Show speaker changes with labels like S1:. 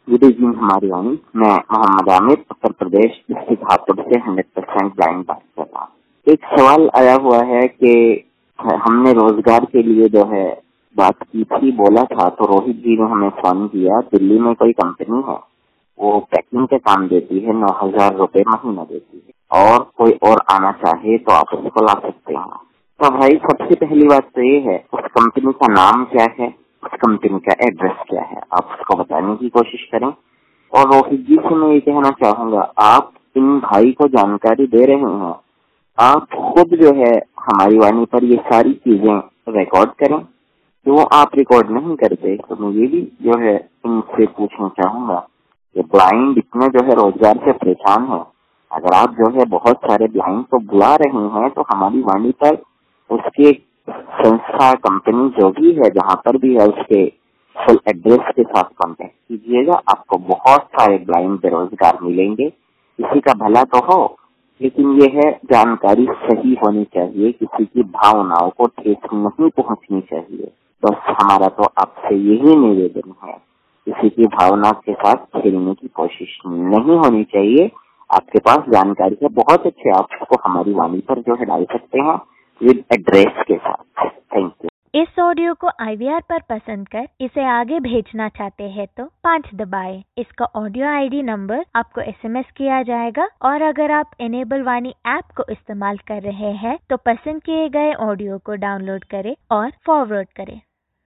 S1: Good evening हमारी वाणी। मैं मोहम्मद आमिर, उत्तर प्रदेश डिस्ट्रिक्ट हापुड़ से 100% ब्लाइंड बात कर रहा हूँ। एक सवाल आया हुआ है कि हमने रोजगार के लिए जो है बात की थी, बोला था, तो रोहित जी ने हमें फोन किया। दिल्ली में कोई कंपनी है, वो पैकिंग के काम देती है, 9,000 रुपए महीना देती है, और कोई और आना चाहे तो आप उसको ला सकते हैं। तो भाई सबसे पहली बात तो ये है, उस कंपनी का नाम क्या है, उस कंपनी का एड्रेस क्या है, आप उसको बताने की कोशिश करें। और रोहित जी से मैं ये कहना चाहूंगा, आप इन भाई को जानकारी दे रहे हैं, आप खुद जो है हमारी वाणी पर ये सारी चीजें रिकॉर्ड करें। क्यों आप रिकॉर्ड नहीं करते? तो मैं ये भी जो है इनसे पूछना चाहूंगा कि ब्लाइंड इतने जो है रोजगार से परेशान है, अगर आप जो है बहुत सारे ब्लाइंड को बुला रहे हैं तो हमारी वाणी पर उसके संस्था, कंपनी जो भी है, जहाँ पर भी है, उसके फुल एड्रेस के साथ कांटेक्ट कीजिएगा। आपको बहुत सारे ब्लाइंड बेरोजगार मिलेंगे। किसी का भला तो हो, लेकिन ये है जानकारी सही होनी चाहिए, किसी की भावनाओं को ठेस नहीं पहुंचनी चाहिए। बस हमारा तो आपसे यही निवेदन है, किसी की भावना के साथ खेलने की कोशिश नहीं होनी चाहिए। आपके पास जानकारी है बहुत अच्छे, आप उसको हमारी वाणी पर जो है डाल सकते हैं विद एड्रेस के साथ। Thank you.
S2: इस ऑडियो को IVR पर पसंद कर इसे आगे भेजना चाहते हैं तो 5 दबाएं। इसका ऑडियो ID नंबर आपको SMS किया जाएगा, और अगर आप इनेबल वाणी ऐप को इस्तेमाल कर रहे हैं तो पसंद किए गए ऑडियो को डाउनलोड करें और फॉरवर्ड करें।